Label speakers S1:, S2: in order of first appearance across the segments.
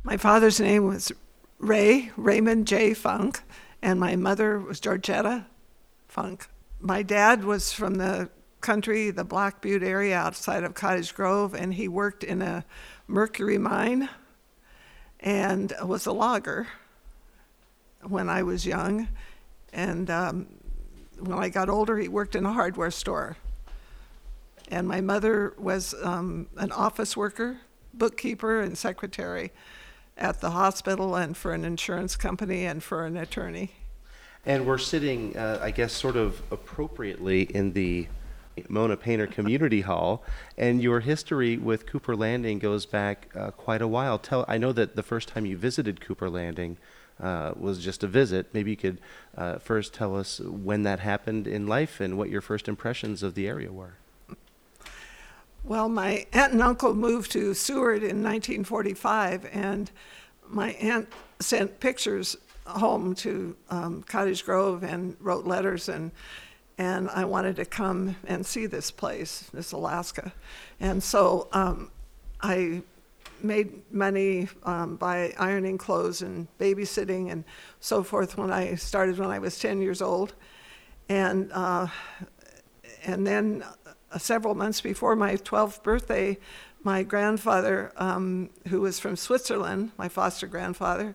S1: My father's name was Raymond J. Funk, and my mother was Georgetta Funk. My dad was from the country, the Black Butte area outside of Cottage Grove, and he worked in a mercury mine and was a logger when I was young. And when I got older, he worked in a hardware store. And my mother was an office worker, bookkeeper, and secretary at the hospital and for an insurance company and for an attorney.
S2: And we're sitting, I guess, sort of appropriately in the Mona Painter Community Hall, and your history with Cooper Landing goes back quite a while. I know that the first time you visited Cooper Landing was just a visit. Maybe you could first tell us when that happened in life and what your first impressions of the area were.
S1: Well, my aunt and uncle moved to Seward in 1945, and my aunt sent pictures home to Cottage Grove and wrote letters, and I wanted to come and see this place, this Alaska. And so I made money by ironing clothes and babysitting and so forth when I started when I was 10 years old. And then several months before my 12th birthday, my grandfather, who was from Switzerland, my foster grandfather,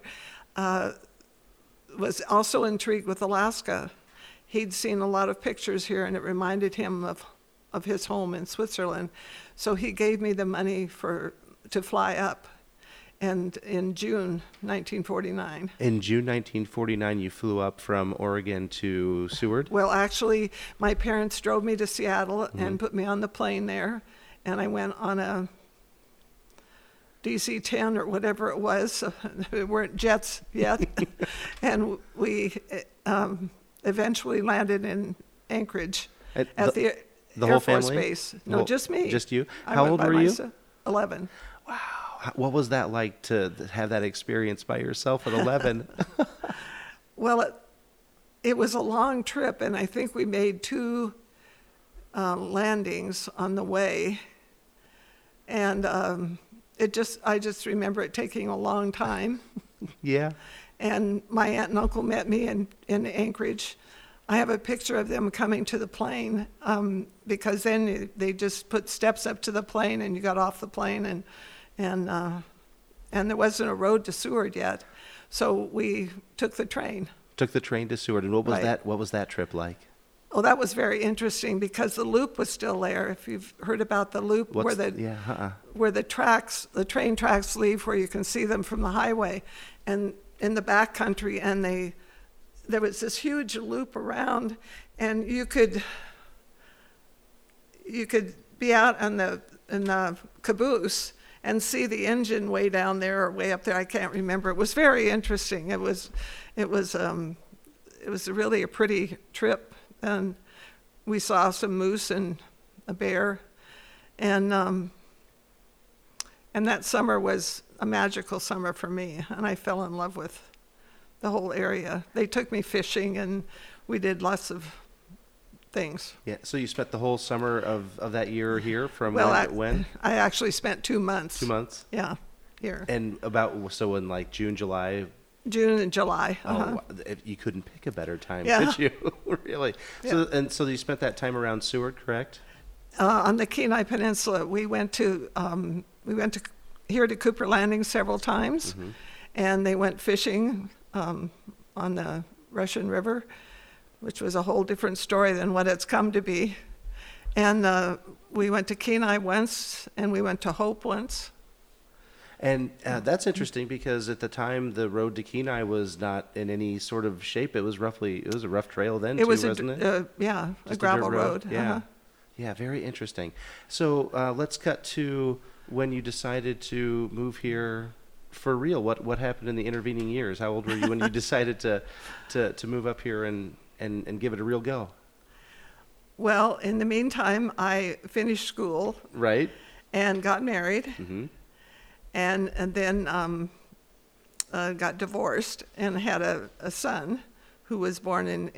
S1: was also intrigued with Alaska. He'd seen a lot of pictures here, and it reminded him of his home in Switzerland. So he gave me the money to fly up, and in June 1949.
S2: In June 1949, you flew up from Oregon to Seward?
S1: Well, actually, my parents drove me to Seattle and put me on the plane there, and I went on a DC-10 or whatever it was. It weren't jets yet. And we eventually landed in Anchorage at the
S2: whole
S1: Air Force
S2: family?
S1: Base. No, just me.
S2: Just you?
S1: I
S2: How
S1: went
S2: old
S1: by
S2: were you?
S1: 11.
S2: Wow. What was that like to have that experience by yourself at 11?
S1: Well, it was a long trip, and I think we made 2 landings on the way. And I just remember it taking a long time.
S2: Yeah.
S1: And my aunt and uncle met me in Anchorage. I have a picture of them coming to the plane because then they just put steps up to the plane and you got off the plane and there wasn't a road to Seward yet. So we took the train.
S2: Took the train to Seward. And what was
S1: Right.
S2: that? What was that trip like?
S1: Oh, that was very interesting because the loop was still there. If you've heard about the loop where the train tracks leave, where you can see them from the highway, and in the back country, and there was this huge loop around, and you could be out in the caboose and see the engine way down there or way up there. I can't remember. It was very interesting. It was really a pretty trip. And we saw some moose and a bear, and that summer was a magical summer for me, and I fell in love with the whole area. They took me fishing, and we did lots of things.
S2: Yeah. So you spent the whole summer of that year here from when?
S1: I actually spent 2 months.
S2: 2 months?
S1: Yeah, here.
S2: And in like June, July?
S1: June and July.
S2: Oh, you couldn't pick a better time,
S1: Yeah.
S2: could you? Really?
S1: Yeah.
S2: So you spent that time around Seward, correct?
S1: On the Kenai Peninsula, we went to here to Cooper Landing several times, and they went fishing on the Russian River, which was a whole different story than what it's come to be. And we went to Kenai once, and we went to Hope once.
S2: And that's interesting because at the time the road to Kenai was not in any sort of shape. It was a rough trail then, wasn't it?
S1: A gravel road.
S2: Yeah. Yeah, very interesting. So let's cut to when you decided to move here for real. What happened in the intervening years? How old were you when you decided to move up here and give it a real go?
S1: Well, in the meantime, I finished school.
S2: Right.
S1: And got married.
S2: Mm-hmm.
S1: And then got divorced and had a son who was born in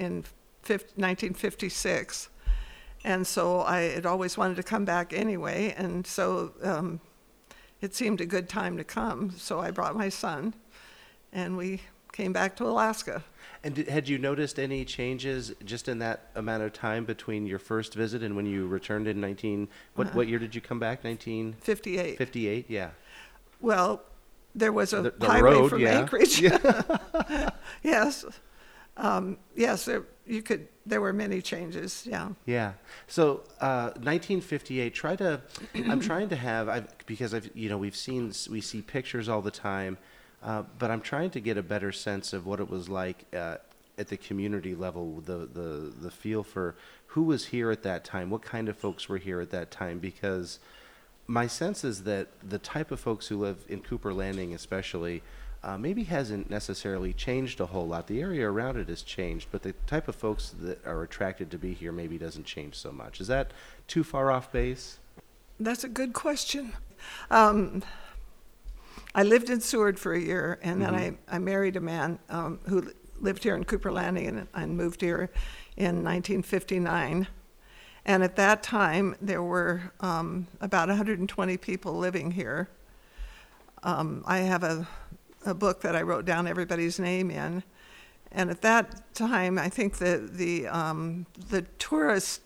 S1: 1956. And so I had always wanted to come back anyway. And so it seemed a good time to come. So I brought my son, and we came back to Alaska.
S2: And had you noticed any changes just in that amount of time between your first visit and when you returned in what year did you come back?
S1: 58.
S2: 58, yeah.
S1: Well, there was a
S2: The
S1: highway
S2: road,
S1: from
S2: yeah.
S1: Anchorage. Yes. Yes, there there were many changes, yeah.
S2: Yeah. So 1958. I'm trying to have because we see pictures all the time, but I'm trying to get a better sense of what it was like at the community level, the feel for who was here at that time, what kind of folks were here at that time, because my sense is that the type of folks who live in Cooper Landing, especially. Maybe hasn't necessarily changed a whole lot. The area around it has changed, but the type of folks that are attracted to be here maybe doesn't change so much. Is that too far off base?
S1: That's a good question. I lived in Seward for a year, and then I married a man who lived here in Cooper Landing and moved here in 1959. And at that time, there were about 120 people living here. I have a book that I wrote down everybody's name in, and at that time, I think the tourist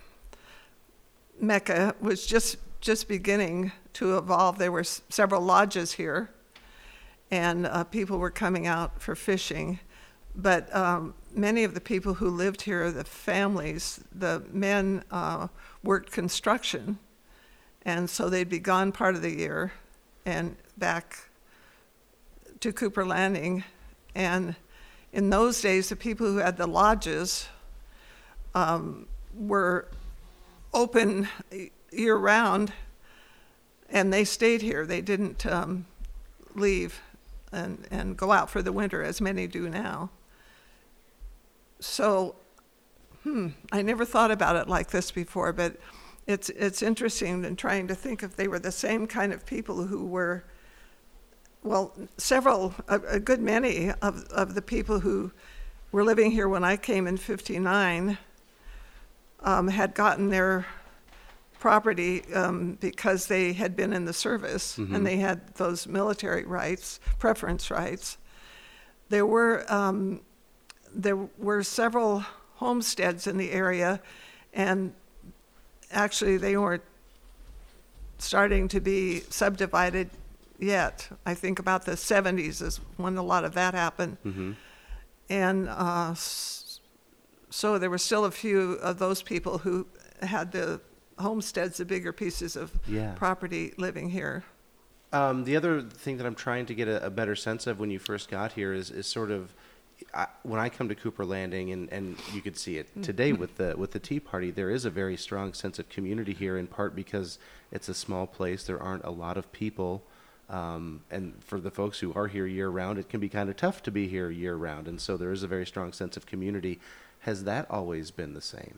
S1: mecca was just beginning to evolve. There were several lodges here, and people were coming out for fishing. But many of the people who lived here, the families, the men worked construction, and so they'd be gone part of the year and back to Cooper Landing. And in those days, the people who had the lodges were open year-round, and they stayed here. They didn't leave and go out for the winter, as many do now. So, I never thought about it like this before, but it's interesting in trying to think if they were the same kind of people who were, well, a good many of the people who were living here when I came in 59 had gotten their property because they had been in the service, and they had those military rights, preference rights. There were several homesteads in the area, and actually they weren't starting to be subdivided yet. I think about the 70s is when a lot of that happened. And so there were still a few of those people who had the homesteads, the bigger pieces of property living here.
S2: The other thing that I'm trying to get a better sense of when you first got here is sort of, when I come to Cooper Landing, and you could see it today with the Tea Party, there is a very strong sense of community here, in part because it's a small place. There aren't a lot of people. And for the folks who are here year-round, it can be kind of tough to be here year-round. And so there is a very strong sense of community. Has that always been the same?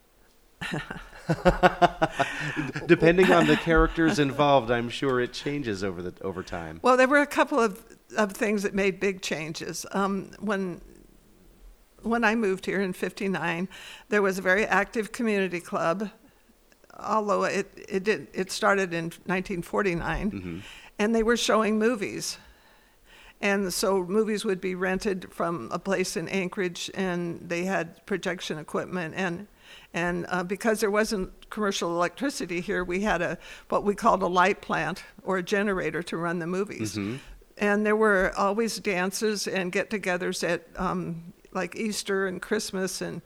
S2: Depending on the characters involved, I'm sure it changes over time.
S1: Well, there were a couple of things that made big changes. When I moved here in 59, there was a very active community club, although it started in 1949, and they were showing movies. And so movies would be rented from a place in Anchorage, and they had projection equipment. And because there wasn't commercial electricity here, we had what we called a light plant or a generator to run the movies. And there were always dances and get-togethers at like Easter and Christmas and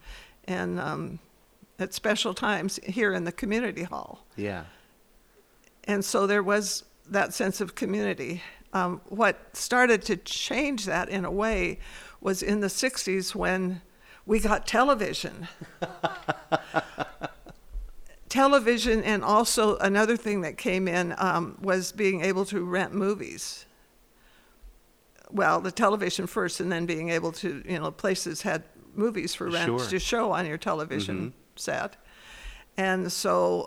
S1: at special times here in the community hall.
S2: Yeah.
S1: And so there was that sense of community. What started to change that in a way was in the 60s when we got television. Television, and also another thing that came in was being able to rent movies. Well, the television first, and then being able to, places had movies for rent to show on your television set. And so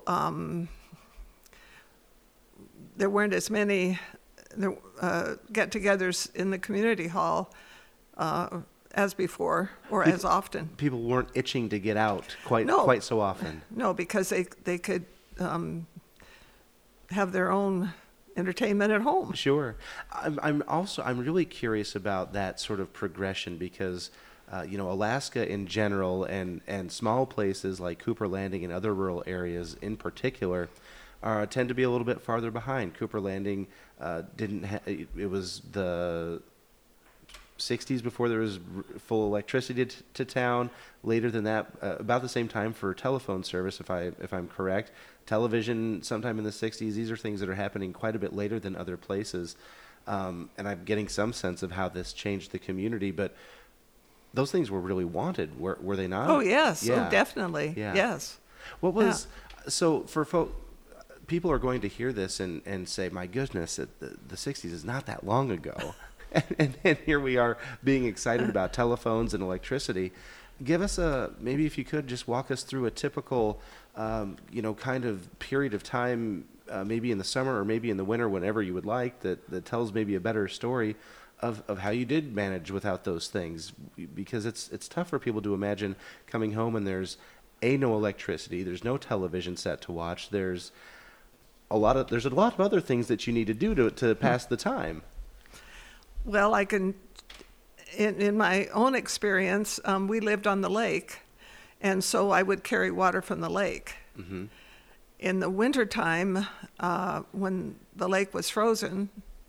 S1: there weren't as many get-togethers in the community hall as before, or as often.
S2: People weren't itching to get out quite so often.
S1: No, because they could have their own entertainment at home.
S2: Sure. I'm really curious about that sort of progression because, Alaska in general and small places like Cooper Landing and other rural areas in particular tend to be a little bit farther behind. Cooper Landing it was the 60s before there was full electricity to town. Later than that, about the same time for telephone service, if I'm correct. Television sometime in the 60s. These are things that are happening quite a bit later than other places. And I'm getting some sense of how this changed the community. But those things were really wanted, were they not?
S1: Oh, yes.
S2: Yeah.
S1: Oh, definitely. Yeah. Yes.
S2: What was, so for people are going to hear this and say, my goodness, the 60s is not that long ago. And here we are being excited about telephones and electricity. Give us maybe if you could just walk us through a typical, kind of period of time, maybe in the summer or maybe in the winter, whenever you would like, that tells maybe a better story of how you did manage without those things. Because it's tough for people to imagine coming home and there's no electricity, there's no television set to watch, there's a lot of other things that you need to do to pass the time.
S1: Well, I can, in my own experience, we lived on the lake, and so I would carry water from the lake. Mm-hmm. In the wintertime, when the lake was frozen,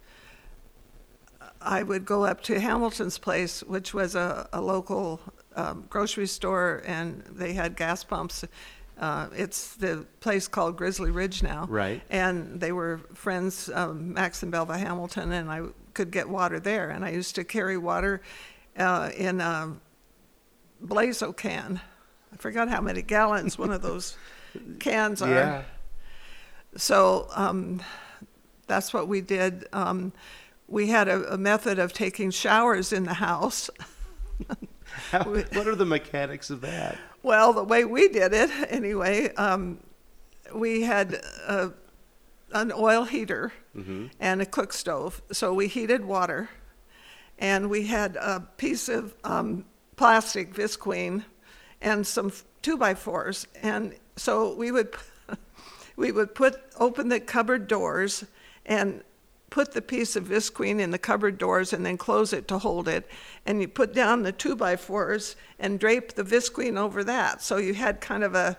S1: I would go up to Hamilton's place, which was a local grocery store, and they had gas pumps. It's the place called Grizzly Ridge now. Right. And they were friends, Max and Belva Hamilton, and I could get water there. And I used to carry water in a Blazo can. I forgot how many gallons one of those cans are. Yeah. So that's what we did. We had a method of taking showers in the house.
S2: What are the mechanics of that?
S1: Well, the way we did it, anyway, we had an oil heater mm-hmm. and a cook stove. So we heated water, and we had a piece of plastic Visqueen and some 2x4s. And so we would open the cupboard doors and put the piece of Visqueen in the cupboard doors and then close it to hold it. And you put down the 2x4s and drape the Visqueen over that. So you had kind of a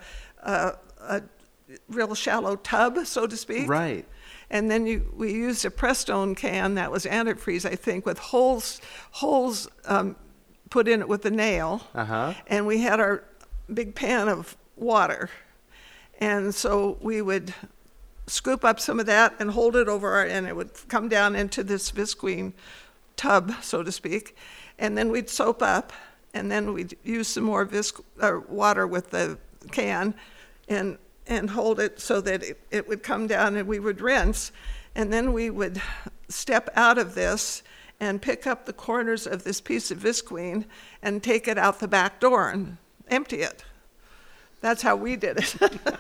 S1: real shallow tub, so to speak. Right. And then we used a Prestone can that was antifreeze, I think, with holes put in it with a nail. Uh-huh. And we had our big pan of water. And so we would scoop up some of that and hold it over, and it would come down into this Visqueen tub, so to speak. And then we'd soap up, and then we'd use some more water with the can and hold it so that it would come down, and we would rinse. And then we would step out of this and pick up the corners of this piece of Visqueen and take it out the back door and empty it. That's how we did it.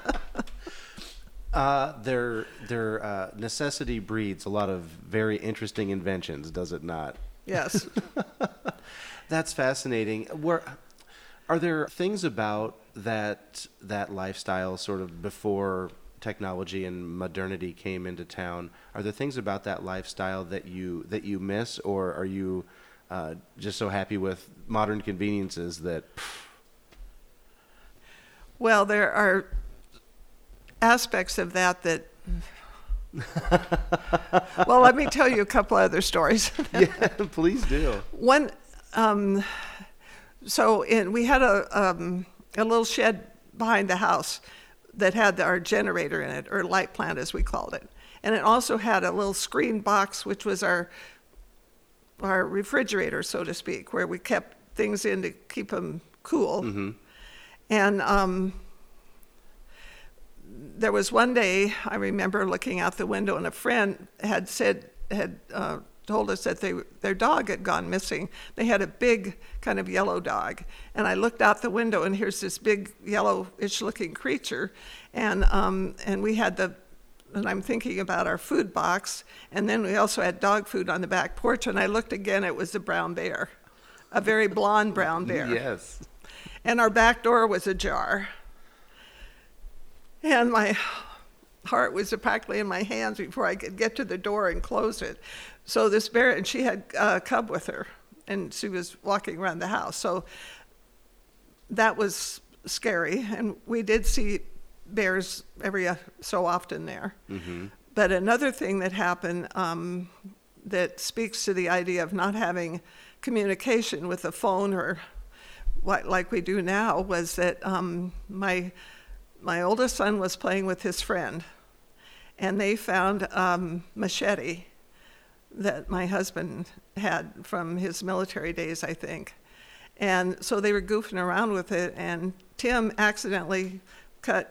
S2: Their necessity breeds a lot of very interesting inventions, does it not?
S1: Yes.
S2: That's fascinating. Are there things about that lifestyle sort of before technology and modernity came into town? Are there things about that lifestyle that you miss, or are you just so happy with modern conveniences that?
S1: Well, there are aspects of that. Well, let me tell you a couple other stories.
S2: Yeah, please do.
S1: One, we had a little shed behind the house that had our generator in it, or light plant as we called it. And it also had a little screen box, which was our refrigerator, so to speak, where we kept things in to keep them cool. Mm-hmm. And there was one day I remember looking out the window, and a friend had told us that their dog had gone missing. They had a big kind of yellow dog, and I looked out the window, and here's this big yellowish looking creature, and we had and I'm thinking about our food box, and then we also had dog food on the back porch, and I looked again, it was a brown bear, a very blonde brown bear.
S2: Yes. And
S1: our back door was ajar. And my heart was practically in my hands before I could get to the door and close it. So this bear, and she had a cub with her, and she was walking around the house. So that was scary, and we did see bears every so often there.
S2: Mm-hmm.
S1: But another thing that happened that speaks to the idea of not having communication with a phone or like we do now was that my oldest son was playing with his friend, and they found machete that my husband had from his military days, I think. And so they were goofing around with it, and Tim accidentally cut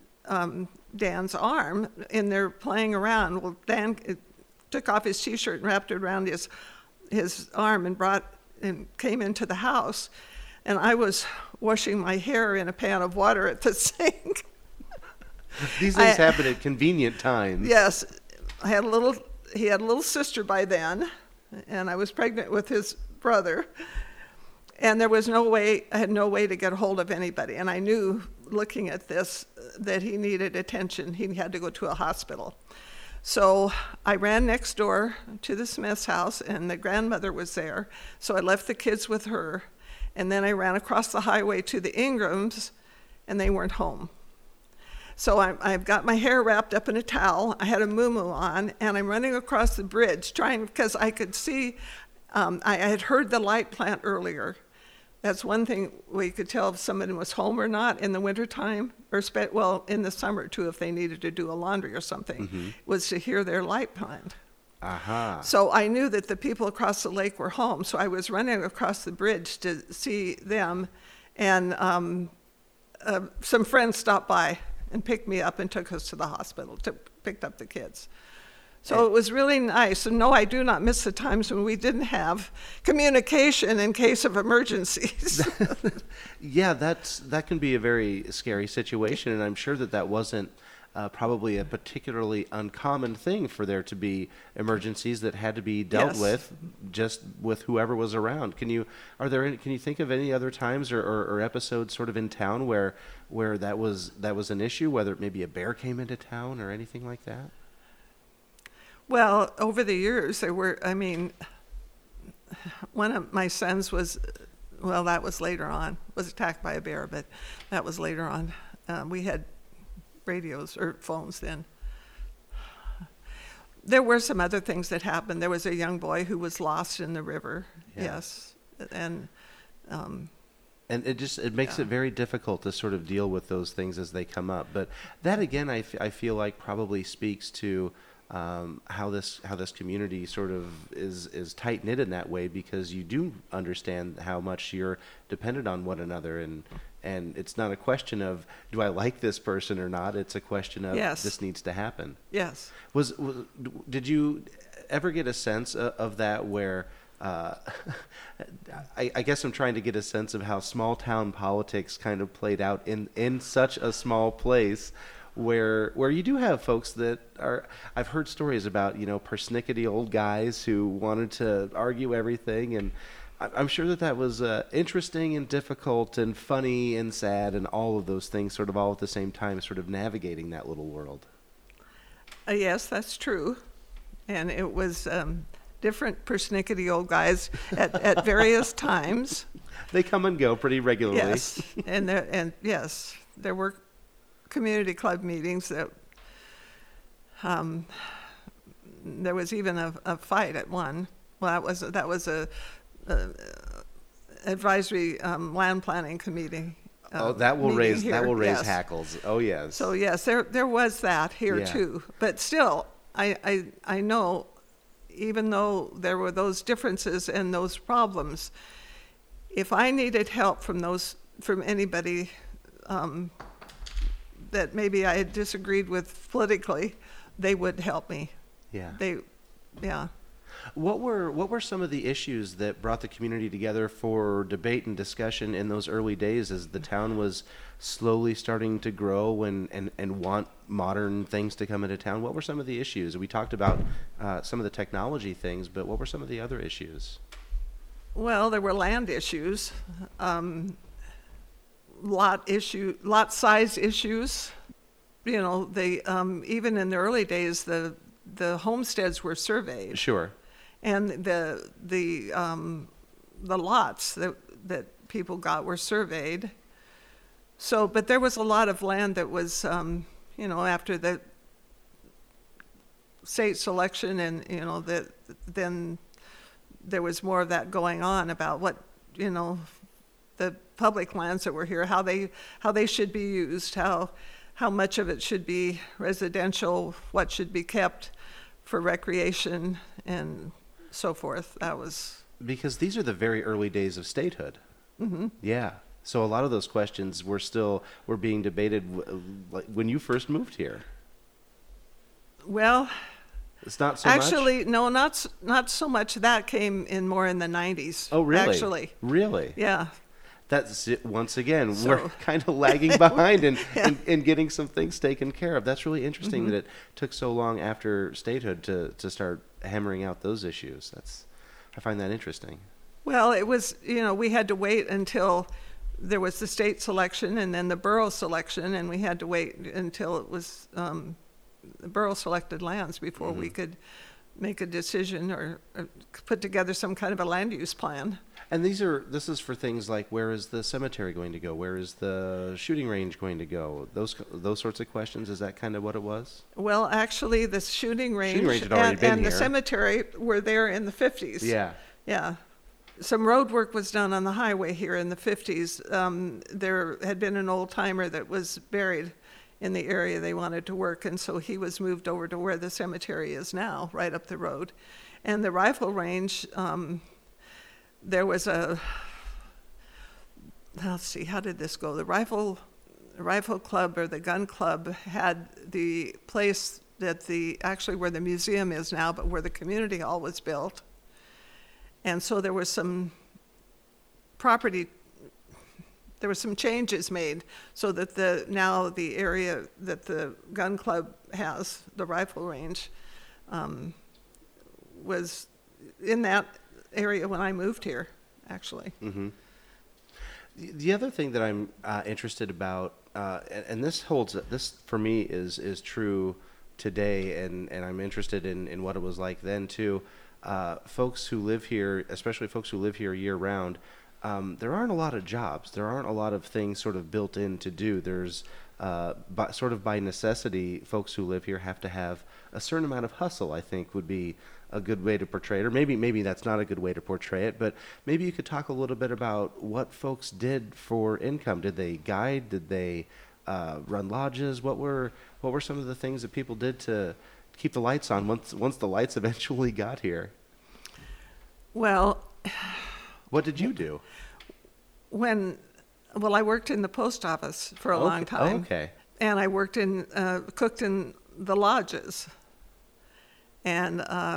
S1: Dan's arm, and they're playing around. Well, Dan took off his T-shirt and wrapped it around his arm and came into the house. And I was washing my hair in a pan of water at the sink.
S2: These things happen at convenient times.
S1: Yes. He had a little sister by then, and I was pregnant with his brother. And there was I had no way to get a hold of anybody. And I knew, looking at this, that he needed attention. He had to go to a hospital. So I ran next door to the Smith's house, and the grandmother was there. So I left the kids with her. And then I ran across the highway to the Ingrams, and they weren't home. So I've got my hair wrapped up in a towel. I had a muumuu on, and I'm running across the bridge because I could see, I had heard the light plant earlier. That's one thing we could tell if somebody was home or not in the wintertime, or in the summer too, if they needed to do a laundry or something, was to hear their light plant.
S2: Aha.
S1: So I knew that the people across the lake were home, so I was running across the bridge to see them, and some friends stopped by and picked me up and took us to the hospital, picked up the kids. So it was really nice. And no, I do not miss the times when we didn't have communication in case of emergencies.
S2: Yeah, that can be a very scary situation, and I'm sure that wasn't probably a particularly uncommon thing for there to be emergencies that had to be dealt with just with whoever was around. Can you think of any other times or episodes sort of in town where that was an issue, whether maybe a bear came into town or anything like that?
S1: Well, over the years, one of my sons that was later on, was attacked by a bear, but that was later on. We had radios or phones then. There were some other things that happened. There was a young boy who was lost in the river, yes. And
S2: it makes it very difficult to sort of deal with those things as they come up. But that, again, I feel like probably speaks to how this community sort of is tight knit in that way, because you do understand how much you're dependent on one another, and it's not a question of do I like this person or not. It's a question of this needs to happen.
S1: Yes.
S2: Did you ever get a sense of that where? I guess I'm trying to get a sense of how small town politics kind of played out in such a small place. Where you do have folks that are, I've heard stories about, persnickety old guys who wanted to argue everything, and I'm sure that was interesting and difficult and funny and sad and all of those things sort of all at the same time, sort of navigating that little world.
S1: Yes, that's true. And it was different persnickety old guys at various times.
S2: They come and go pretty regularly.
S1: Yes, and yes, there were community club meetings that there was even a fight at one. Well, that was a advisory land planning committee.
S2: That will raise hackles. Oh yes.
S1: So yes, there was that here too. But still, I know, even though there were those differences and those problems, if I needed help from anybody that maybe I had disagreed with politically, they would help me.
S2: Yeah. What were some of the issues that brought the community together for debate and discussion in those early days as the town was slowly starting to grow and want modern things to come into town? What were some of the issues? We talked about some of the technology things, but what were some of the other issues?
S1: Well, there were land issues. Lot size issues. you know, they even in the early days, the homesteads were surveyed,
S2: Sure.
S1: and the lots that people got were surveyed. So, but there was a lot of land that was, you know, after the state selection, and you know that then there was more of that going on about what, you know, the public lands that were here, how they should be used, how much of it should be residential, what should be kept for recreation, and so forth. That was
S2: Because these are the very early days of statehood. Mm-hmm. Yeah. So a lot of those questions were being debated like when you first moved here.
S1: well.
S2: It's not so much?
S1: Actually, no, not so much. That came in more in the 90s.
S2: Oh, really?
S1: Actually,
S2: Really?
S1: yeah.
S2: That's it. Once again,
S1: So-
S2: we're kind of lagging behind
S1: Yeah.
S2: in getting some things taken care of. That's really interesting
S1: Mm-hmm.
S2: that it took so long after statehood to start hammering out those issues. I find that interesting.
S1: Well, it was, you know, we had to wait until there was the state selection and then the borough selection, and we had to wait until it was the borough selected lands before we could make a decision or put together some kind of a land use plan.
S2: And this is for things like, where is the cemetery going to go? Where is the shooting range going to go? Those sorts of questions. Is that kind of what it was?
S1: Well, actually, the shooting range,
S2: had already been
S1: and the
S2: here.
S1: cemetery were there in the 50s.
S2: Yeah.
S1: Yeah. Some road work was done on the highway here in the 50s. There had been an old timer that was buried in the area they wanted to work, and so he was moved over to where the cemetery is now, right up the road. And the rifle range, there was let's see, how did this go? The rifle club or the gun club had the place that actually where the museum is now, but where the community hall was built. And so there was some changes made so that now the area that the gun club has, the rifle range, was in that area when I moved here, actually.
S2: Mm-hmm. The other thing that I'm interested about, and this for me is true today, and I'm interested in what it was like then too. Folks who live here, especially folks who live here year round, there aren't a lot of jobs. There aren't a lot of things sort of built in to do. There's sort of by necessity, folks who live here have to have a certain amount of hustle, I think would be a good way to portray it. Or maybe that's not a good way to portray it, but maybe you could talk a little bit about what folks did for income. Did they guide? Did they run lodges? What were some of the things that people did to keep the lights on once the lights eventually got here?
S1: Well,
S2: what did you do?
S1: I worked in the post office for a long time.
S2: Okay.
S1: And I worked cooked in the lodges. And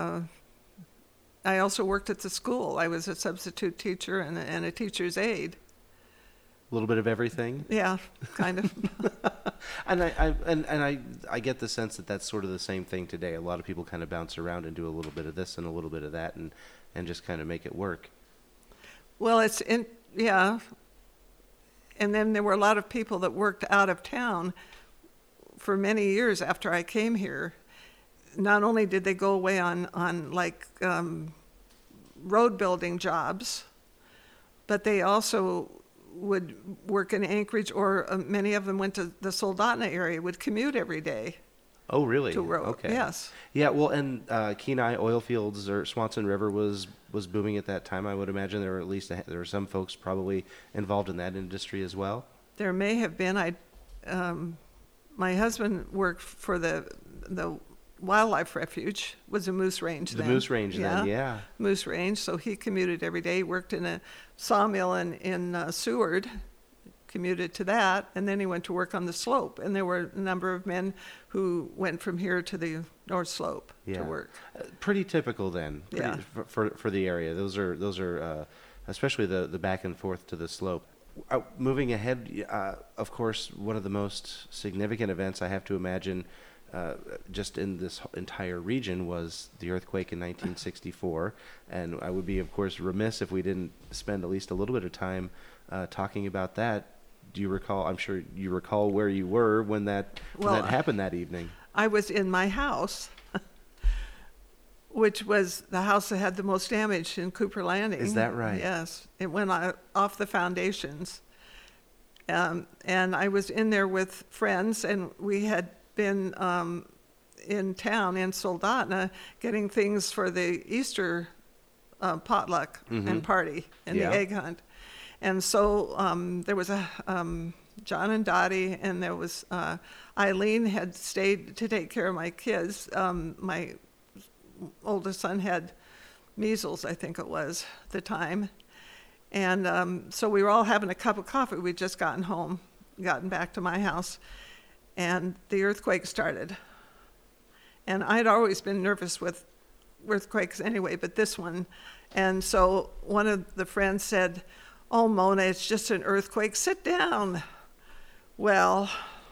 S1: I also worked at the school. I was a substitute teacher and a teacher's aide.
S2: A little bit of everything.
S1: Yeah, kind of.
S2: And I get the sense that that's sort of the same thing today. A lot of people kind of bounce around and do a little bit of this and a little bit of that, and just kind of make it work.
S1: Well, yeah. And then there were a lot of people that worked out of town for many years after I came here. Not only did they go away on like road building jobs, but they also would work in Anchorage, or many of them went to the Soldotna area, would commute every day.
S2: Oh, really?
S1: To road,
S2: okay.
S1: Yes.
S2: Yeah, well, and Kenai oil fields or Swanson River was booming at that time. I would imagine there were some folks probably involved in that industry as well.
S1: There may have been. My husband worked for the wildlife refuge, was a moose range then.
S2: The moose range then, yeah.
S1: Moose range, so he commuted every day. He worked in a sawmill in Seward, commuted to that, and then he went to work on the slope. And there were a number of men who went from here to the North Slope to work.
S2: Pretty typical then.
S1: Yeah.
S2: For the area. Those are especially the back and forth to the slope. Moving ahead, of course, one of the most significant events I have to imagine just in this entire region was the earthquake in 1964. And I would be, of course, remiss if we didn't spend at least a little bit of time talking about that. do you recall? I'm sure you recall where you were when that happened that evening.
S1: I was in my house, which was the house that had the most damage in Cooper Landing.
S2: Is that right?
S1: Yes. It went off the foundations. And I was in there with friends, and we had been in town in Soldotna getting things for the Easter potluck and party and the egg hunt. And so there was a John and Dottie, and there was Eileen had stayed to take care of my kids. My oldest son had measles, I think it was, at the time. And so we were all having a cup of coffee. We'd just gotten back to my house, and the earthquake started. And I'd always been nervous with earthquakes anyway, but this one. And so one of the friends said, "Oh, Mona, it's just an earthquake. Sit down." Well,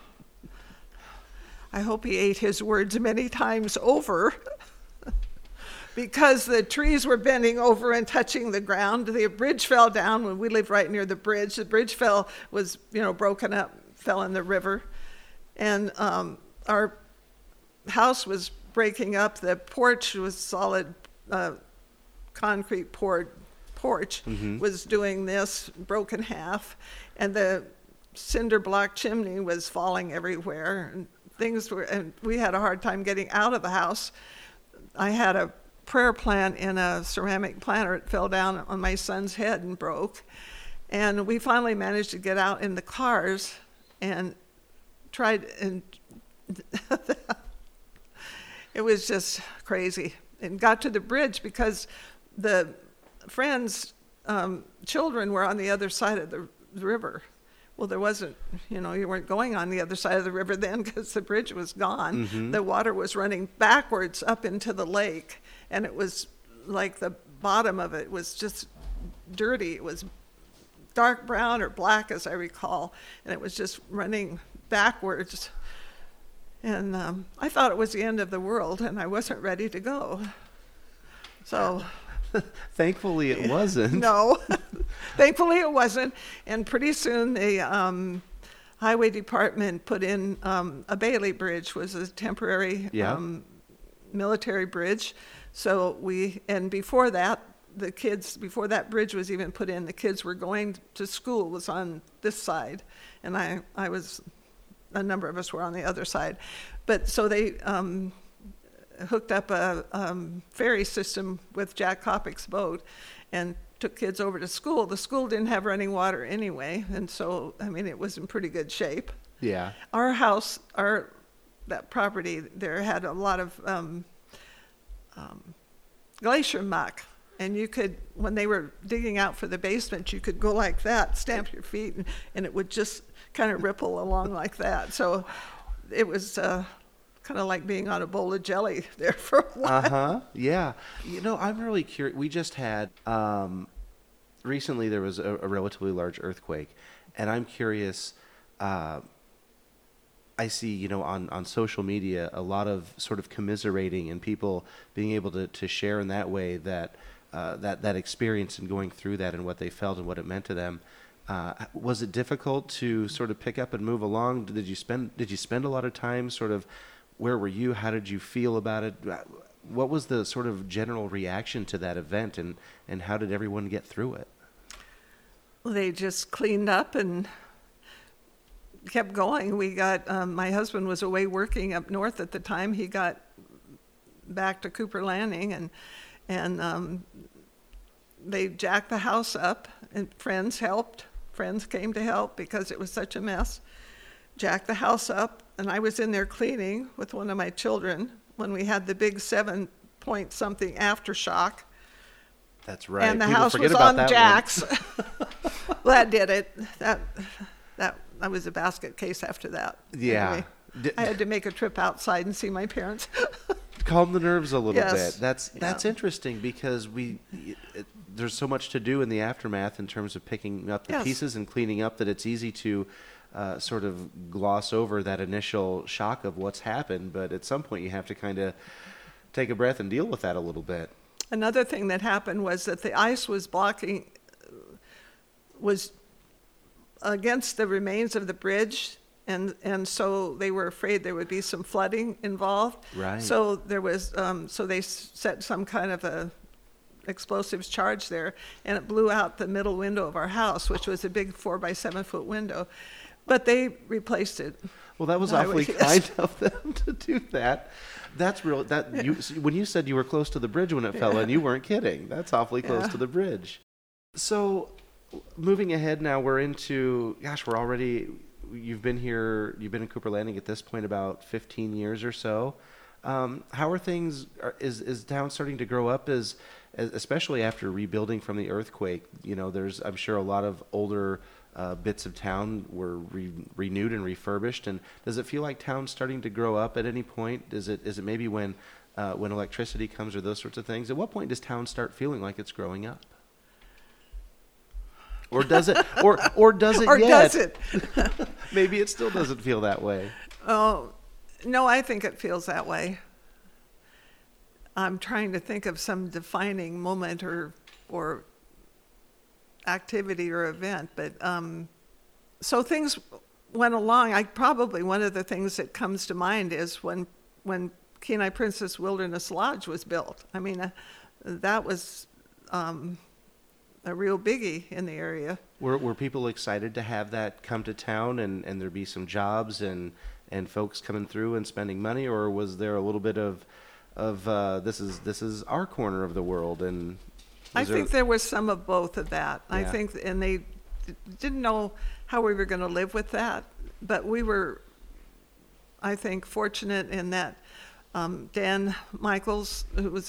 S1: I hope he ate his words many times over because the trees were bending over and touching the ground. The bridge fell down when we lived right near the bridge. The bridge was broken up, fell in the river. And our house was breaking up. The porch was solid concrete poured porch was doing this, broken half, and the cinder block chimney was falling everywhere, and we had a hard time getting out of the house. I had a prayer plant in a ceramic planter. It fell down on my son's head and broke, and we finally managed to get out in the cars and tried, and it was just crazy, and got to the bridge because the friends' children were on the other side of the river. Well, there wasn't, you weren't going on the other side of the river then because the bridge was gone. The water was running backwards up into the lake, and it was like the bottom of it was just dirty. It was dark brown or black, as I recall, and it was just running backwards. And I thought it was the end of the world, and I wasn't ready to go. So...
S2: Thankfully, it wasn't.
S1: No, thankfully it wasn't. And pretty soon the highway department put in a Bailey Bridge, was a temporary military bridge. So and before that, before that bridge was even put in, the kids were going to school, was on this side. And a number of us were on the other side. But so they hooked up a ferry system with Jack Kopick's boat and took kids over to school. The school didn't have running water anyway, and so, it was in pretty good shape.
S2: Yeah.
S1: Our house, that property there had a lot of glacier muck, and you could, when they were digging out for the basement, you could go like that, stamp your feet, and it would just kind of ripple along like that. So it was... kind of like being on a bowl of jelly there for a while.
S2: Yeah. I'm really curious. We just had, recently there was a relatively large earthquake, and I'm curious, I see, on social media, a lot of sort of commiserating and people being able to share in that way that experience and going through that and what they felt and what it meant to them. Was it difficult to sort of pick up and move along? Did you spend a lot of time sort of, where were you? How did you feel about it? What was the sort of general reaction to that event, and how did everyone get through it?
S1: Well, they just cleaned up and kept going. We got, my husband was away working up north at the time. He got back to Cooper Landing, and they jacked the house up, and friends helped. Friends came to help because it was such a mess. Jacked the house up, and I was in there cleaning with one of my children when we had the big 7-point-something aftershock.
S2: That's right.
S1: And the house was on jacks. Well, that did it. That was a basket case after that.
S2: Yeah.
S1: Anyway, I had to make a trip outside and see my parents.
S2: Calm the nerves a little
S1: Yes.
S2: bit. That's interesting because there's so much to do in the aftermath in terms of picking up the pieces and cleaning up that it's easy to sort of gloss over that initial shock of what's happened, but at some point you have to kind of take a breath and deal with that a little bit.
S1: Another thing that happened was that the ice was against the remains of the bridge, and so they were afraid there would be some flooding involved.
S2: Right.
S1: So there was so they set some kind of a explosives charge there, and it blew out the middle window of our house, which was a big 4-by-7-foot window. But they replaced it.
S2: Well, that was awfully kind of them to do that. That's real. When you said you were close to the bridge when it fell in, you weren't kidding. That's awfully close to the bridge. So, moving ahead now, we're into. Gosh, we're already. You've been here. You've been in Cooper Landing at this point about 15 years or so. How are things? Is town starting to grow up? Especially after rebuilding from the earthquake. There's I'm sure a lot of older bits of town were renewed and refurbished. And does it feel like town's starting to grow up at any point? Is it maybe when electricity comes or those sorts of things? At what point does town start feeling like it's growing up? Or does it? Or does it
S1: or
S2: yet?
S1: Does it?
S2: Maybe it still doesn't feel that way.
S1: Oh, no, I think it feels that way. I'm trying to think of some defining moment or activity or event, but so things went along. One of the things that comes to mind is when Kenai Princess Wilderness Lodge was built. I mean, that was a real biggie in the area.
S2: Were people excited to have that come to town and there be some jobs and folks coming through and spending money, or was there a little bit of this is our corner of the world? And
S1: I think there was some of both of that.
S2: Yeah.
S1: I think, and they didn't know how we were going to live with that, but we were, I think, fortunate in that Dan Michaels, who was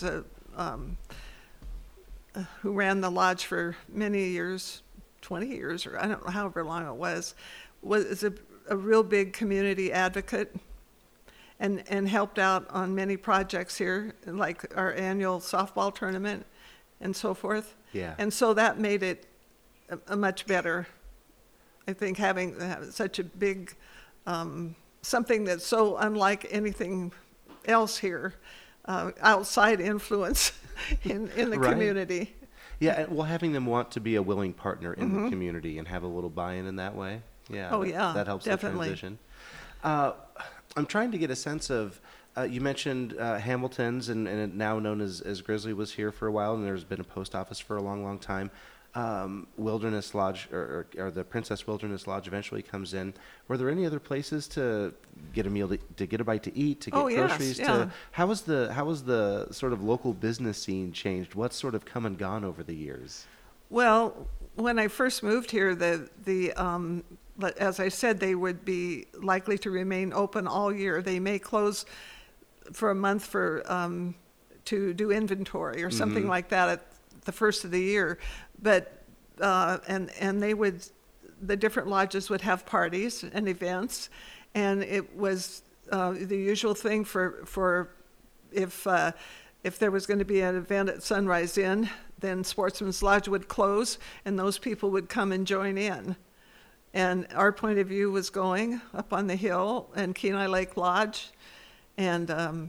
S1: who ran the lodge for many years, 20 years, or I don't know, however long it was a real big community advocate and helped out on many projects here, like our annual softball tournament and so forth.
S2: Yeah.
S1: And so that made it a much better, I think, having such a big, something that's so unlike anything else here, outside influence in the
S2: Right.
S1: community.
S2: Yeah, well, having them want to be a willing partner in the community and have a little buy-in in that way. Yeah.
S1: Oh, yeah,
S2: That helps
S1: definitely.
S2: the transition. I'm trying to get a sense of, you mentioned Hamilton's and now known as Grizzly was here for a while, and there's been a post office for a long, long time. Wilderness Lodge, or the Princess Wilderness Lodge eventually comes in. Were there any other places to get a meal, to get a bite to eat, to get groceries?
S1: Yeah.
S2: How was the sort of local business scene changed? What's sort of come and gone over the years?
S1: Well, when I first moved here, as I said, they would be likely to remain open all year. They may close for a month to do inventory or something like that at the first of the year. But and the different lodges would have parties and events, and it was the usual thing for if there was going to be an event at Sunrise Inn, then Sportsman's Lodge would close, and those people would come and join in. And our point of view was going up on the hill and Kenai Lake Lodge. And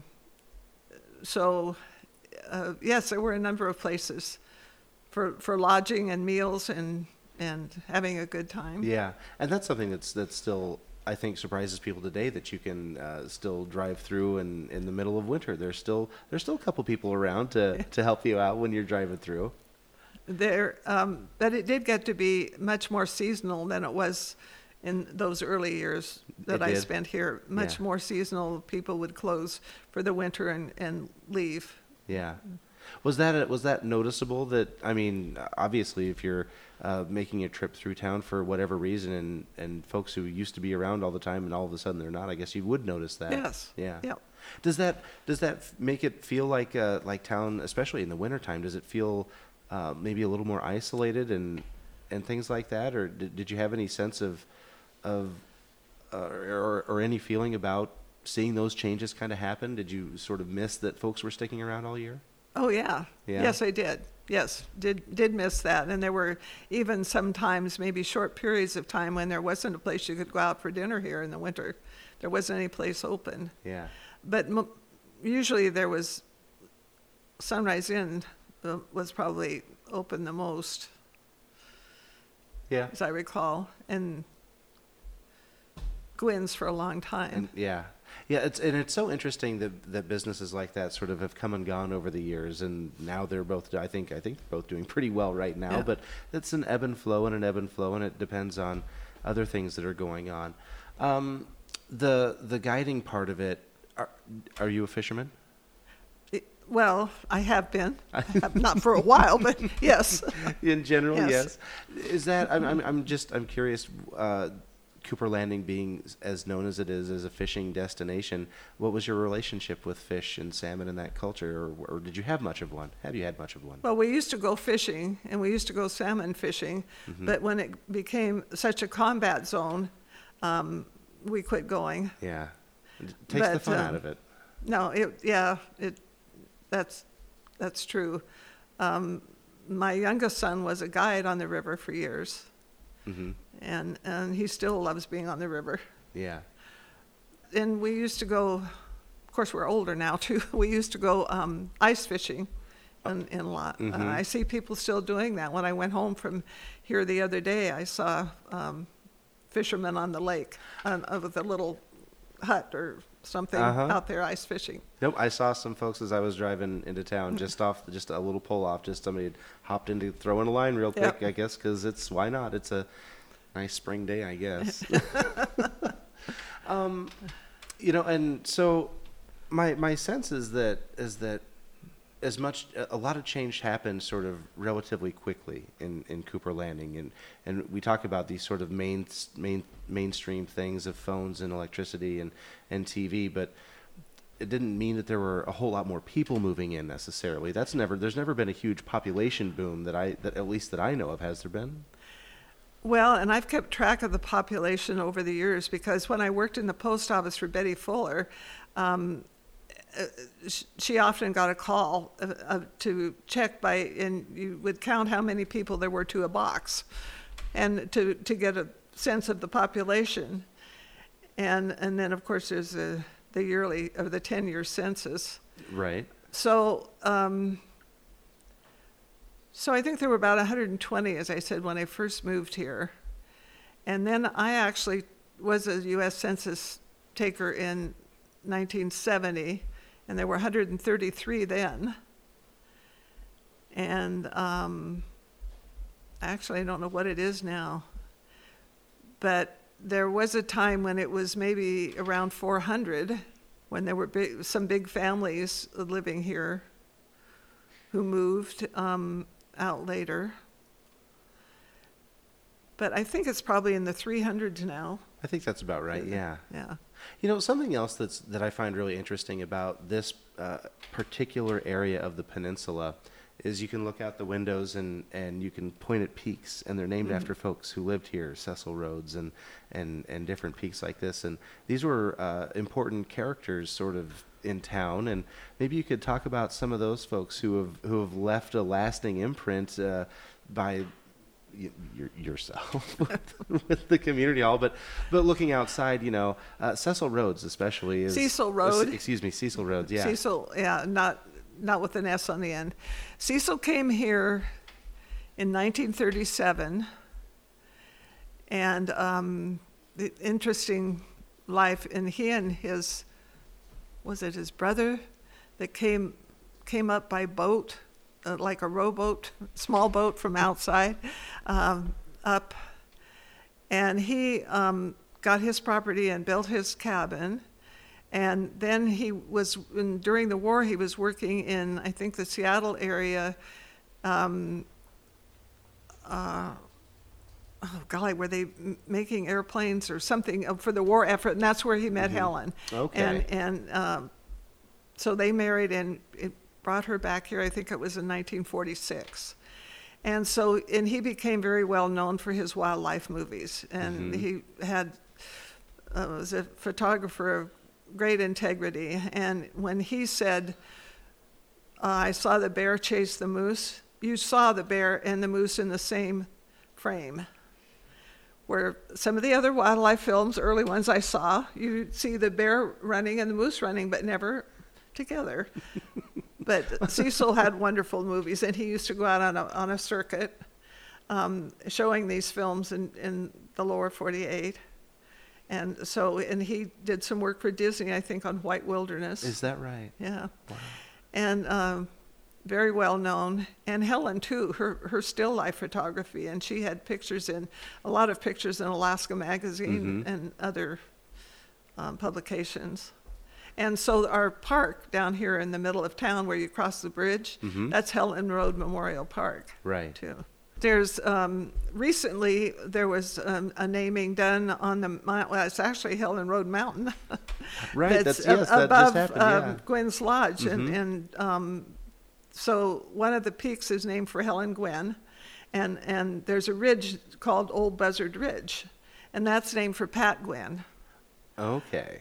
S1: yes, there were a number of places for lodging and meals and having a good time.
S2: Yeah, and that's something that's still, I think, surprises people today, that you can still drive through and in the middle of winter. There's still a couple people around to help you out when you're driving through. But it did get to be much more seasonal than it was in those early years that I spent here. Much more seasonal. People would close for the winter and leave. Yeah. Was that noticeable? That, I mean, obviously, if you're making a trip through town for whatever reason, and folks who used to be around all the time and all of a sudden they're not, I guess you would notice that.
S1: Yes.
S2: Yeah.
S1: Yep.
S2: Does that make it feel like town, especially in the wintertime? Does it feel maybe a little more isolated and things like that, or did you have any sense of or any feeling about seeing those changes kind of happen? Did you sort of miss that folks were sticking around all year?
S1: Oh yeah. Yes, I did. Yes, did miss that, and there were even sometimes maybe short periods of time when there wasn't a place you could go out for dinner here in the winter. There wasn't any place open.
S2: Yeah.
S1: But usually there was Sunrise Inn was probably open the most.
S2: Yeah.
S1: as I recall, and Gwynn's for a long time.
S2: And it's so interesting that businesses like that sort of have come and gone over the years, and now they're both. I think they're both doing pretty well right now.
S1: Yeah.
S2: But it's an ebb and flow, and it depends on other things that are going on. The guiding part of it. Are you a fisherman?
S1: Well, I have been, not for a while, but yes.
S2: In general,
S1: Yes.
S2: Is that I'm curious. Cooper Landing being as known as it is as a fishing destination, what was your relationship with fish and salmon in that culture, or did you have much of one? Have you had much of one?
S1: Well, we used to go fishing, and we used to go salmon fishing, but when it became such a combat zone, we quit going.
S2: Yeah, it takes the fun out of it.
S1: No, that's true. My youngest son was a guide on the river for years.
S2: Mm-hmm.
S1: And he still loves being on the river.
S2: Yeah.
S1: And we used to go, of course we're older now too, we used to go ice fishing in lot.
S2: Mm-hmm.
S1: I see people still doing that. When I went home from here the other day, I saw fishermen on the lake with a little hut or something out there ice fishing.
S2: Nope, I saw some folks as I was driving into town, just a little pull off, just somebody had hopped into throwing a line real quick,
S1: Yep.
S2: I guess, because why not? It's a nice spring day, I guess. And so my sense is that a lot of change happened sort of relatively quickly in Cooper Landing, and we talk about these sort of mainstream things of phones and electricity and TV, but it didn't mean that there were a whole lot more people moving in necessarily. There's never been a huge population boom that at least I know of. Has there been?
S1: Well, and I've kept track of the population over the years because when I worked in the post office for Betty Fuller, she often got a call to check and you would count how many people there were to a box, and to get a sense of the population, and then of course there's the yearly or the 10-year census.
S2: Right.
S1: So I think there were about 120, as I said, when I first moved here, and then I actually was a U.S. Census taker in 1970. And there were 133 then. And actually, I don't know what it is now. But there was a time when it was maybe around 400, when there were some big families living here who moved out later. But I think it's probably in the 300s now.
S2: I think that's about right, yeah.
S1: Yeah.
S2: Something else that I find really interesting about this particular area of the peninsula is you can look out the windows and you can point at peaks, and they're named after folks who lived here, Cecil Rhodes and different peaks like this. And these were important characters sort of in town, and maybe you could talk about some of those folks who have left a lasting imprint by yourself with the community hall, but looking outside, Cecil Rhodes especially is
S1: Cecil Rhodes.
S2: Cecil Rhodes, yeah.
S1: Cecil, yeah, not with an S on the end. Cecil came here in 1937, and the interesting life. And he and his brother that came up by boat. Like a rowboat, small boat from outside, up. And he got his property and built his cabin. And then during the war, he was working in, I think, the Seattle area. Were they making airplanes or something for the war effort? And that's where he met Helen.
S2: Okay.
S1: And so they married, and it brought her back here. I think it was in 1946. And he became very well known for his wildlife movies. And he was a photographer of great integrity. And when he said, I saw the bear chase the moose, you saw the bear and the moose in the same frame. Where some of the other wildlife films, early ones I saw, you see the bear running and the moose running, but never together. But Cecil had wonderful movies, and he used to go out on a circuit. showing these films in the lower 48. And he did some work for Disney, I think, on White Wilderness.
S2: Is that right?
S1: Yeah.
S2: Wow.
S1: And very well known. And Helen, too, her still life photography. And she had a lot of pictures in Alaska Magazine and other publications. And so our park down here in the middle of town where you cross the bridge, that's Helen Road Memorial Park.
S2: Right.
S1: Too. There's recently there was a naming done on it's actually Helen Road Mountain.
S2: Right.
S1: That's
S2: that
S1: above
S2: just happened. Yeah.
S1: Gwen's Lodge, and so one of the peaks is named for Helen Gwen, and there's a ridge called Old Buzzard Ridge, and that's named for Pat Gwen.
S2: Okay.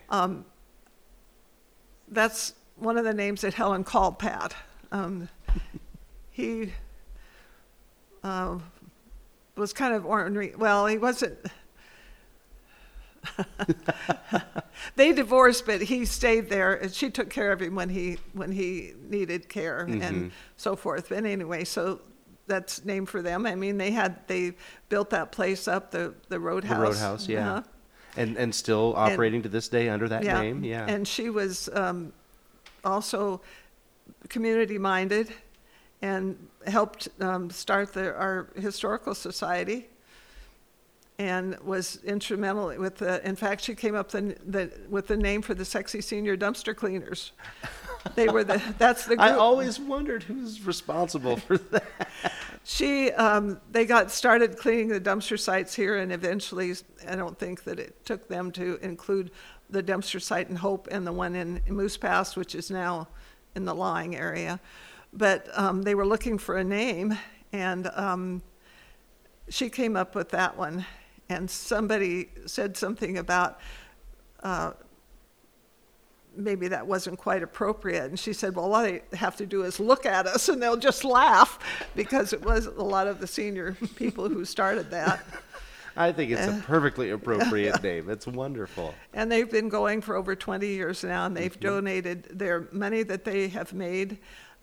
S1: That's one of the names that Helen called Pat. He was kind of ornery. Well, he wasn't. They divorced, but he stayed there, and she took care of him when he needed care and so forth. But anyway, so that's named for them. I mean, they built that place up, the Roadhouse.
S2: The Roadhouse, yeah. And still operating to this day under that name, yeah.
S1: And she was also community-minded and helped start our historical society, and was instrumental with in fact, she came up with the name for the Sexy Senior Dumpster Cleaners. They were that's the group.
S2: I always wondered who's responsible for that.
S1: They got started cleaning the dumpster sites here, and eventually, I don't think that it took them to include the dumpster site in Hope and the one in Moose Pass, which is now in the Lying area. But they were looking for a name, and she came up with that one. And somebody said something about maybe that wasn't quite appropriate. And she said, well, all they have to do is look at us and they'll just laugh, because it was a lot of the senior people who started that.
S2: I think it's a perfectly appropriate name. It's wonderful.
S1: And they've been going for over 20 years now, and they've donated their money that they have made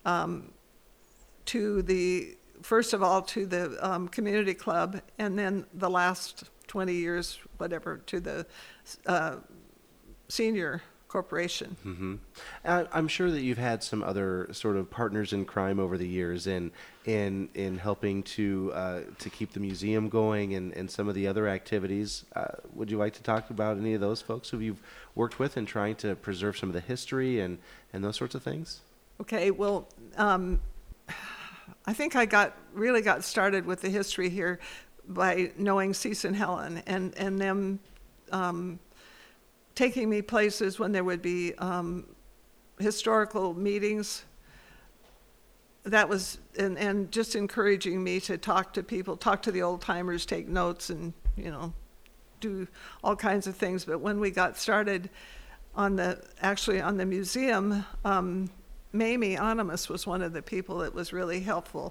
S1: first of all, to the community club, and then the last 20 years, whatever, to the senior corporation.
S2: Mm-hmm. I'm sure that you've had some other sort of partners in crime over the years in helping to keep the museum going and some of the other activities. Would you like to talk about any of those folks who you've worked with in trying to preserve some of the history and those sorts of things? Okay,
S1: well, I think I really got started with the history here by knowing Cease and Helen and them taking me places when there would be historical meetings. That was, and just encouraging me to talk to people, talk to the old timers, take notes, and do all kinds of things. But when we got started on the museum, Mamie Animas was one of the people that was really helpful.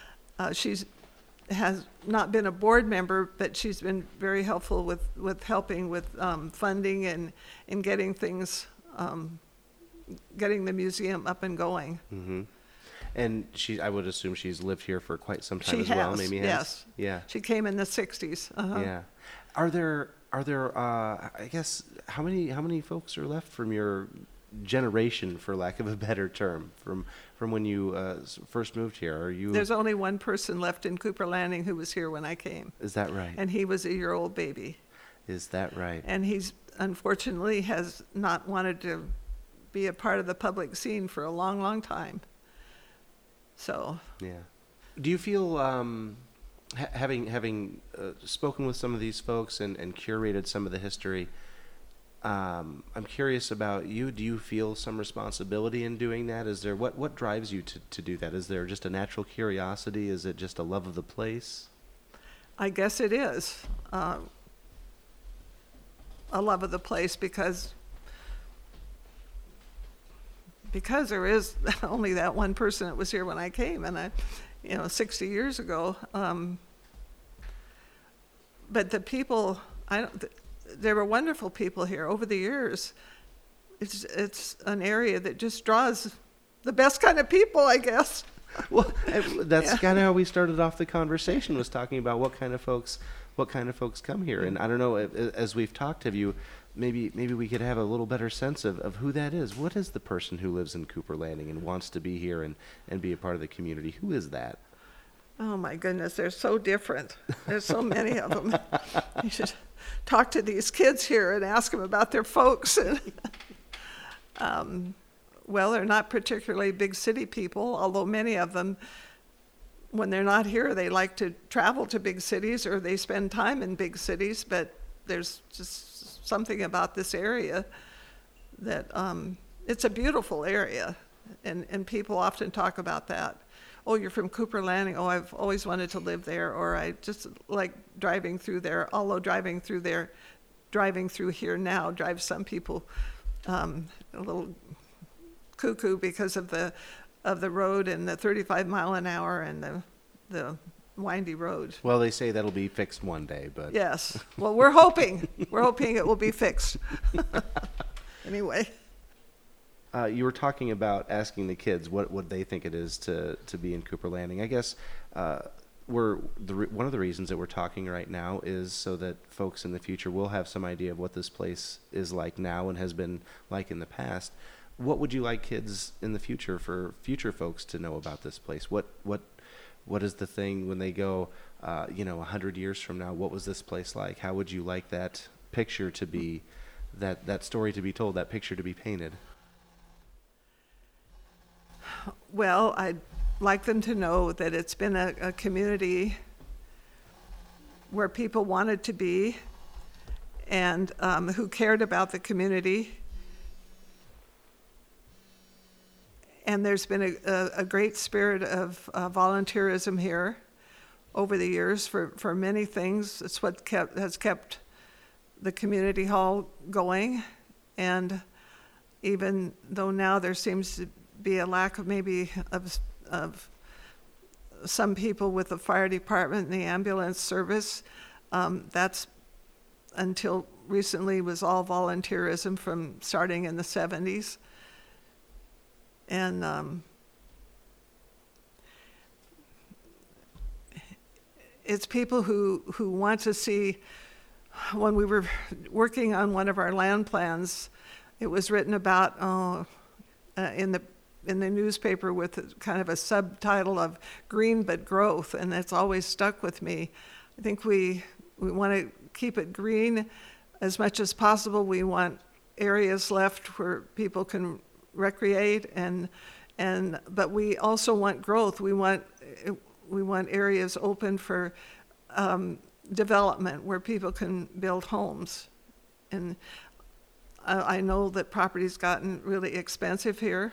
S1: Has not been a board member, but she's been very helpful with helping with funding and getting things, getting the museum up and going.
S2: Mm-hmm. And I would assume she's lived here for quite some time
S1: well.
S2: Mamie has.
S1: Yes.
S2: Yeah.
S1: She came in the 60s. Uh-huh.
S2: Yeah. Are there? I guess how many folks are left from your generation, for lack of a better term, from when you first moved here?
S1: There's only one person left in Cooper Landing who was here when I came.
S2: Is that right?
S1: And he was a year-old baby.
S2: Is that right?
S1: And he's unfortunately has not wanted to be a part of the public scene for a long, long time. So. Yeah.
S2: Do you feel, having spoken with some of these folks and curated some of the history, I'm curious about you. Do you feel some responsibility in doing that? Is there what drives you to do that? Is there just a natural curiosity? Is it just a love of the place?
S1: I guess it is a love of the place because there is only that one person that was here when I came, and 60 years ago. But the people, there were wonderful people here over the years. It's an area that just draws the best kind of people, I guess.
S2: Well, that's
S1: Yeah.
S2: kind of how we started off the conversation, was talking about what kind of folks come here. And I don't know, as we've talked, have you, maybe we could have a little better sense of who that is. What is the person who lives in Cooper Landing and wants to be here and be a part of the community? Who is that?
S1: Oh my goodness, they're so different. There's so many of them. You should talk to these kids here and ask them about their folks. Well, they're not particularly big city people, although many of them, when they're not here, they like to travel to big cities or they spend time in big cities. But there's just something about this area that it's a beautiful area, and people often talk about that. Oh, you're from Cooper Landing. Oh, I've always wanted to live there, or I just like driving through there. Although driving through here now drives some people a little cuckoo because of the road and the 35 mile an hour and the windy road.
S2: Well, they say that'll be fixed one day, but
S1: Yes. Well, we're hoping it will be fixed. Anyway.
S2: You were talking about asking the kids what they think it is to be in Cooper Landing. I guess one of the reasons that we're talking right now is so that folks in the future will have some idea of what this place is like now and has been like in the past. What would you like kids in the future, for future folks, to know about this place? What is the thing when they go, 100 years from now? What was this place like? How would you like that picture to be, that story to be told, that picture to be painted?
S1: Well, I'd like them to know that it's been a community where people wanted to be and who cared about the community. And there's been a great spirit of volunteerism here over the years for many things. It's what has kept the community hall going. And even though now there seems to be a lack of maybe of some people with the fire department and the ambulance service, that's until recently was all volunteerism from starting in the 70s. And it's people who want to see. When we were working on one of our land plans, it was written about in the newspaper with kind of a subtitle of "Green but Growth," and that's always stuck with me. I think we want to keep it green as much as possible. We want areas left where people can recreate, but we also want growth. We want areas open for development where people can build homes. And I know that property's gotten really expensive here.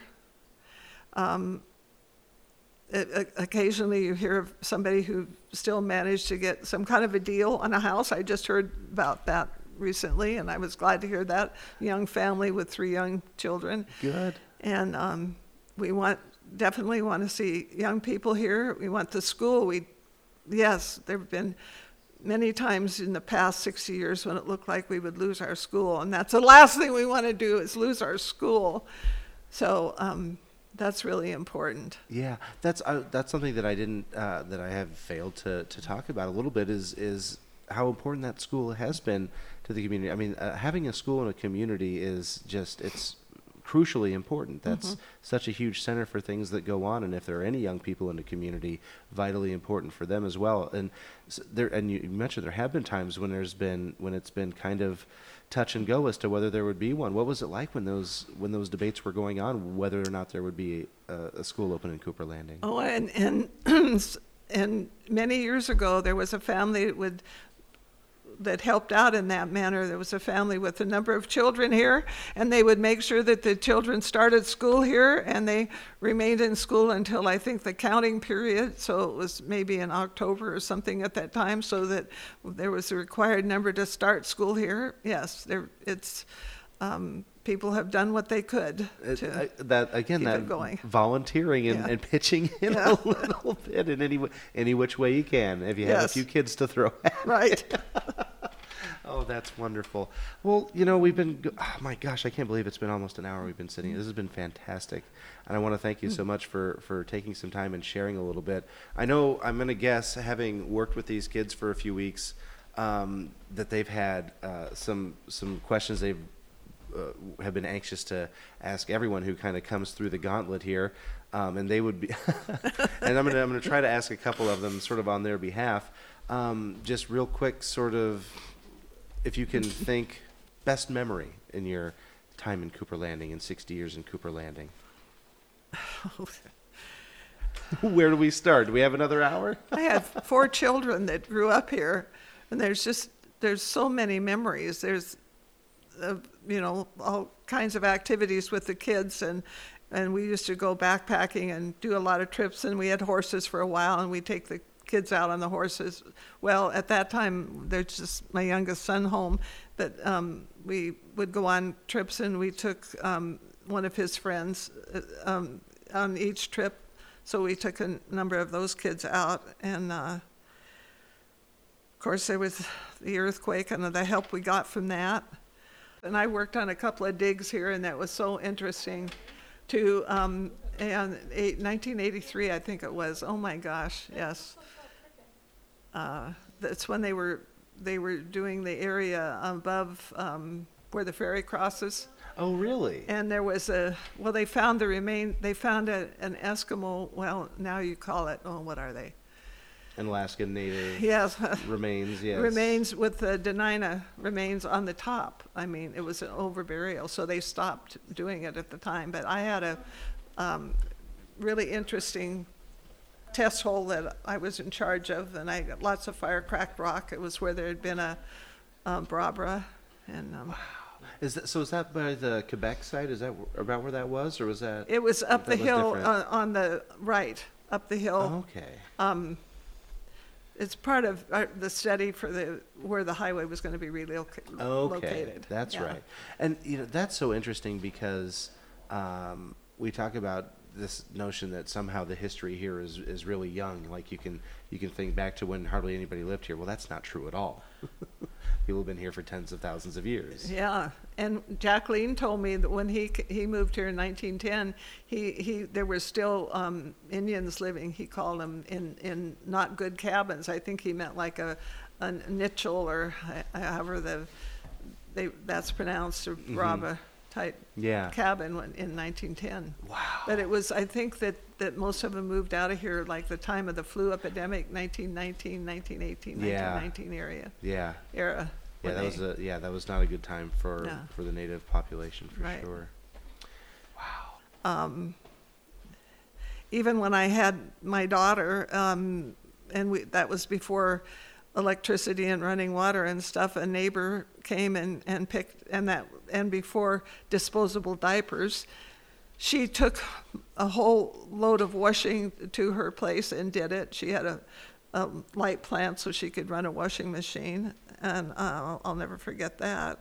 S1: Occasionally you hear of somebody who still managed to get some kind of a deal on a house. I just heard about that recently, and I was glad to hear that. Young family with 3 young children.
S2: Good.
S1: And we definitely want to see young people here. We want the school. Yes, there have been many times in the past 60 years when it looked like we would lose our school, and that's the last thing we want to do is lose our school. So that's really important.
S2: Yeah, that's something that I didn't that I have failed to talk about a little bit is how important that school has been to the community. I mean, having a school in a community is it's crucially important. That's such a huge center for things that go on, and if there are any young people in the community, vitally important for them as well. And you mentioned there have been times when it's been kind of touch and go as to whether there would be one. What was it like when those debates were going on, whether or not there would be a school open in Cooper Landing?
S1: Oh, and and many years ago there was a family that helped out in that manner. There was a family with a number of children here, and they would make sure that the children started school here, and they remained in school until I think the counting period, so it was maybe in October or something at that time, so that there was a required number to start school here. Yes, people have done what they could to keep it going.
S2: Volunteering and pitching in a little bit in any which way you can, if you have a few kids to throw at.
S1: Right.
S2: Oh, that's wonderful. Well, we've been, oh my gosh, I can't believe it's been almost an hour we've been sitting. This has been fantastic. And I want to thank you so much for taking some time and sharing a little bit. I know, I'm going to guess, having worked with these kids for a few weeks, that they've had some questions they've have been anxious to ask everyone who kind of comes through the gauntlet here, and they would be, and I'm going to try to ask a couple of them sort of on their behalf. Just real quick, sort of, if you can think best memory in your time in Cooper Landing, in 60 years in Cooper Landing. Where do we start? Do we have another hour?
S1: I had 4 children that grew up here, and there's so many memories. There's all kinds of activities with the kids, and we used to go backpacking and do a lot of trips, and we had horses for a while, and we'd take the kids out on the horses. Well, at that time, there's just my youngest son home, that we would go on trips, and we took one of his friends on each trip. So we took a number of those kids out, and of course there was the earthquake and the help we got from that. And I worked on a couple of digs here, and that was so interesting to, and 1983, I think it was. Oh my gosh, yes. That's when they were doing the area above where the ferry crosses.
S2: Oh, really?
S1: And there was they found an Eskimo, well, now you call it, what are they?
S2: An Alaskan Native.
S1: Yes.
S2: Remains, yes.
S1: Remains with the Denina remains on the top. I mean, it was an overburial, so they stopped doing it at the time. But I had a really interesting test hole that I was in charge of, and I got lots of fire-cracked rock. It was where there had been a Brabra. And,
S2: wow. Is that by the Quebec site? Is that about where that was, or was that?
S1: It was up the hill on the right, up the hill.
S2: Oh, okay.
S1: It's part of the study for where the highway was going to be located.
S2: Okay, that's right. And that's so interesting because we talk about this notion that somehow the history here is really young. Like you can think back to when hardly anybody lived here. Well, that's not true at all. People have been here for tens of thousands of years.
S1: Yeah, and Jacqueline told me that when he moved here in 1910, there were still Indians living. He called them in not good cabins. I think he meant like a nichel, or however that's pronounced, or Brava type cabin in 1910.
S2: Wow.
S1: But it was, I think that most of them moved out of here like the time of the flu epidemic, 1919, 1918, 1919 area.
S2: Yeah.
S1: Era.
S2: Yeah, that was not a good time for the Native population, for sure. Wow.
S1: Even when I had my daughter, that was before electricity and running water and stuff, a neighbor came and picked, and before disposable diapers, she took a whole load of washing to her place and did it. She had a light plant so she could run a washing machine, and I'll never forget that.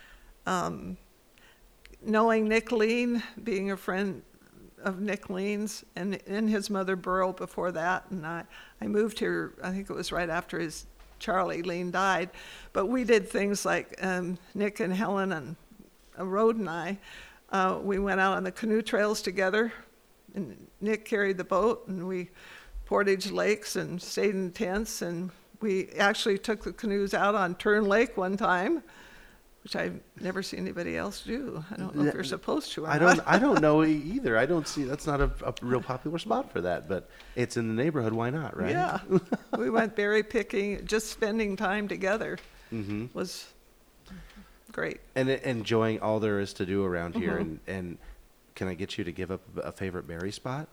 S1: Knowing Nick Lean, being a friend of Nick Lean's, and his mother Burl before that, and I moved here, I think it was right after Charlie Lean died, but we did things like Nick and Helen and Rode and I, we went out on the canoe trails together, and Nick carried the boat, and we portaged lakes and stayed in tents, and we actually took the canoes out on Turn Lake one time, which I've never seen anybody else do. I don't know if you're supposed to or not.
S2: I don't know either. I don't see, that's not a real popular spot for that, but it's in the neighborhood. Why not, right?
S1: Yeah. We went berry picking, just spending time together was great.
S2: And enjoying all there is to do around here. And can I get you to give up a favorite berry spot?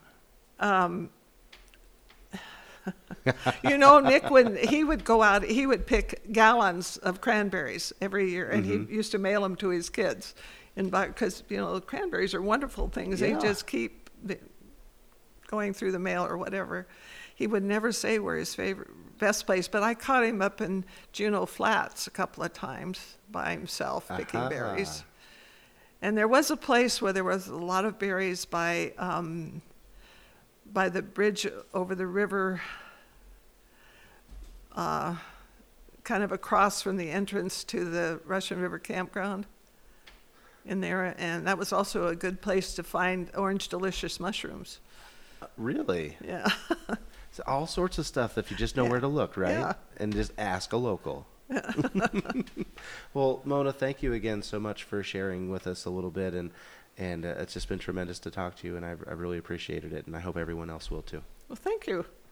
S1: Nick, when he would go out, he would pick gallons of cranberries every year, and he used to mail them to his kids. And because cranberries are wonderful things, they just keep going through the mail or whatever. He would never say where his best place, but I caught him up in Juneau Flats a couple of times by himself picking berries. And there was a place where there was a lot of berries by the bridge over the river, kind of across from the entrance to the Russian River Campground in there. And that was also a good place to find orange delicious mushrooms.
S2: Really?
S1: Yeah.
S2: So all sorts of stuff if you just know
S1: Yeah.
S2: where to look, right?
S1: Yeah.
S2: And just ask a local. Well, Mona, thank you again so much for sharing with us a little bit, and it's just been tremendous to talk to you, and I've really appreciated it, and I hope everyone else will too.
S1: Well, thank you.